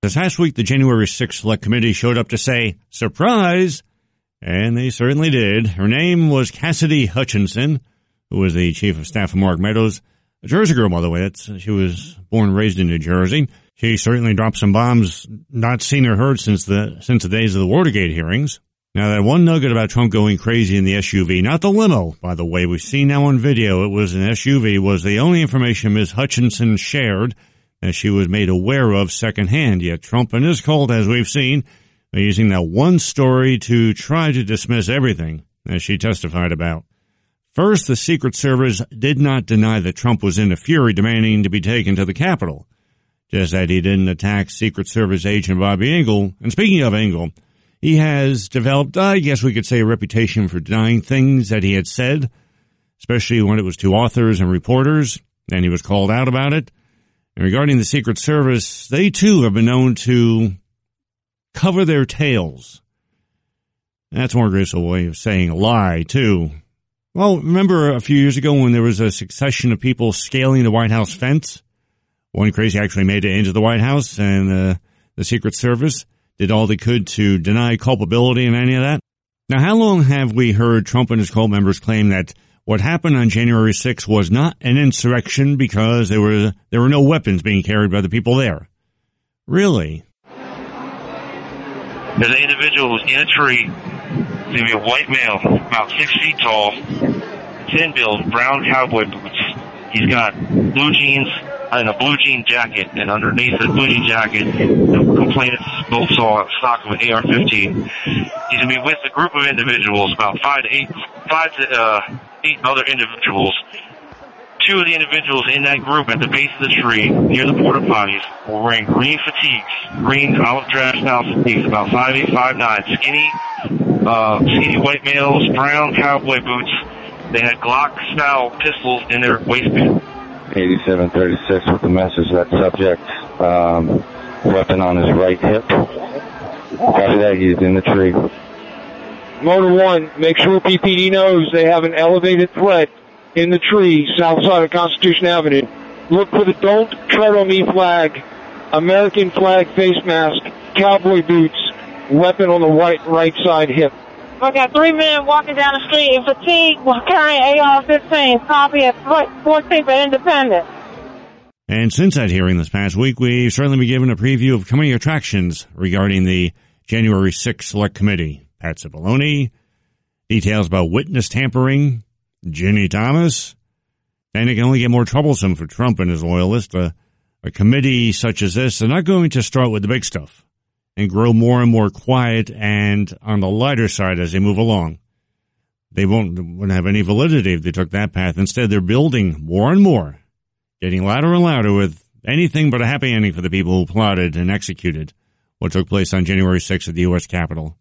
This past week, the January 6th Select Committee showed up to say, surprise! And they certainly did. Her name was Cassidy Hutchinson, who was the chief of staff of Mark Meadows. A Jersey girl, by the way. She was born and raised in New Jersey. She certainly dropped some bombs not seen or heard since the days of the Watergate hearings. Now, that one nugget about Trump going crazy in the SUV, not the limo, by the way, we've seen now on video, it was an SUV, was the only information Ms. Hutchinson shared that she was made aware of secondhand. Yet Trump and his cult, as we've seen, are using that one story to try to dismiss everything that she testified about. First, the Secret Service did not deny that Trump was in a fury demanding to be taken to the Capitol, just that he didn't attack Secret Service agent Bobby Engel. And speaking of Engel, he has developed, I guess we could say, a reputation for denying things that he had said, especially when it was to authors and reporters, and he was called out about it. And regarding the Secret Service, they too have been known to cover their tails. That's more graceful way of saying lie, too. Well, remember a few years ago when there was a succession of people scaling the White House fence? One crazy actually made it into the White House, and the Secret Service did all they could to deny culpability in any of that. Now, how long have we heard Trump and his cult members claim that what happened on January 6th was not an insurrection because there were no weapons being carried by the people there? Really? There's an individual who's in a tree. He's going to be a white male, about 6 feet tall, thin build, brown cowboy boots. He's got blue jeans and a blue jean jacket, and underneath the blue jean jacket, the complainants both saw a stock of an AR-15. He's going to be with a group of individuals, about five to eight other individuals. Two of the individuals in that group at the base of the tree near the porta potties were wearing green fatigues, green olive drab style fatigues, about 5'8", 5'9", skinny white males, brown cowboy boots. They had Glock style pistols in their waistband. 8736 with the message that subject, weapon on his right hip. Copy that, he's in the tree. Motor 1, make sure PPD knows they have an elevated threat in the tree south side of Constitution Avenue. Look for the Don't Tread on Me flag, American flag face mask, cowboy boots, weapon on the right side hip. I got 3 men walking down the street in fatigue while carrying AR-15. Copy at 14th and Independence. And since that hearing this past week, we've certainly been given a preview of coming attractions regarding the January 6th Select Committee. Pat Cipollone, details about witness tampering, Ginny Thomas, and it can only get more troublesome for Trump and his loyalists. A committee such as this, they're not going to start with the big stuff and grow more and more quiet and on the lighter side as they move along. They wouldn't have any validity if they took that path. Instead, they're building more and more, getting louder and louder with anything but a happy ending for the people who plotted and executed what took place on January 6th at the U.S. Capitol.